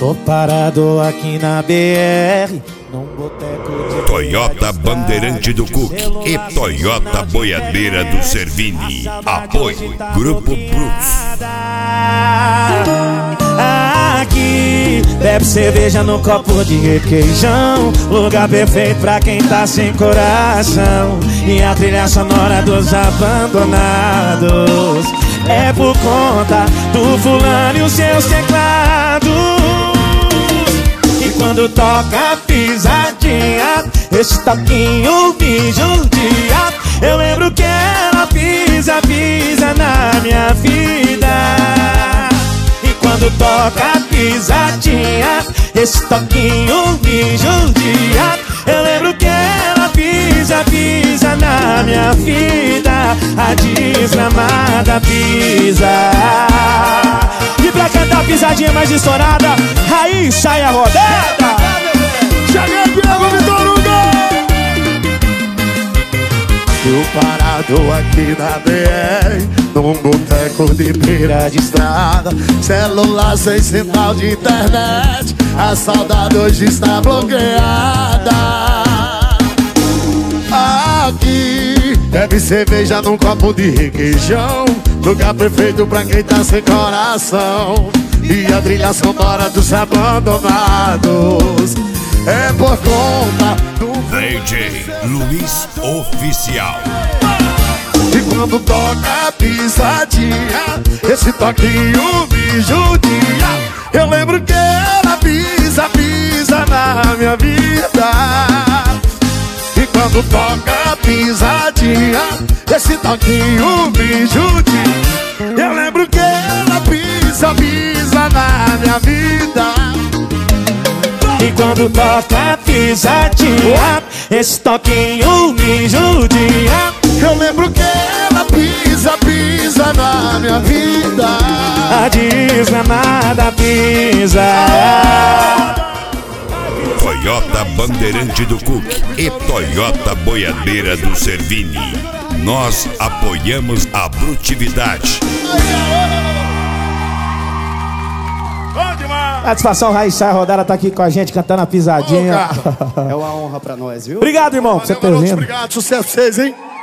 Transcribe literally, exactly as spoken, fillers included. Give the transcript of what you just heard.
Tô parado aqui na B R, num boteco de Toyota Bandeirante do Cook e Toyota Boiadeira do Servini. Apoio Grupo Brutus. Aqui bebe cerveja no copo de requeijão, lugar perfeito pra quem tá sem coração. E a trilha sonora dos abandonados é por conta do fulano e os seus teclados. E quando toca a pisadinha, esse toquinho me judia. Eu lembro que ela pisa, pisa na minha vida. E quando toca a pisadinha, esse toquinho me judia. Eu lembro que ela pisa, pisa na minha vida. A desgramada pisa. E pra cantar a pisadinha mais estourada, aí sai a rodada. Cheguei, Diego Vitor Hugo! Eu parado aqui na B R, num boteco de beira de estrada, Celular sem sinal de internet, a saudade hoje está bloqueada. Aqui bebe cerveja num copo de requeijão, lugar perfeito pra quem tá sem coração. E a trilha sonora dos abandonados é por conta do D J Luiz Oficial. E quando toca a pisadinha, esse toquinho me judia. Eu lembro que ela pisa, pisa na minha vida. E quando toca a pisadinha, esse toquinho me judia. Eu lembro que ela pisa, pisa na minha vida. E quando toca a pisadinha, esse toquinho me judia. Eu lembro que ela pisa, pisa na minha vida. A desgramada pisa. Toyota Bandeirante do Cook e Toyota Boiadeira do Servini. Nós apoiamos a brutividade. Satisfação, Raíssa Rodada tá aqui com a gente cantando a pisadinha. Ô, é uma honra pra nós, viu? Obrigado, irmão, por você ter vindo. Obrigado, sucesso pra vocês, hein?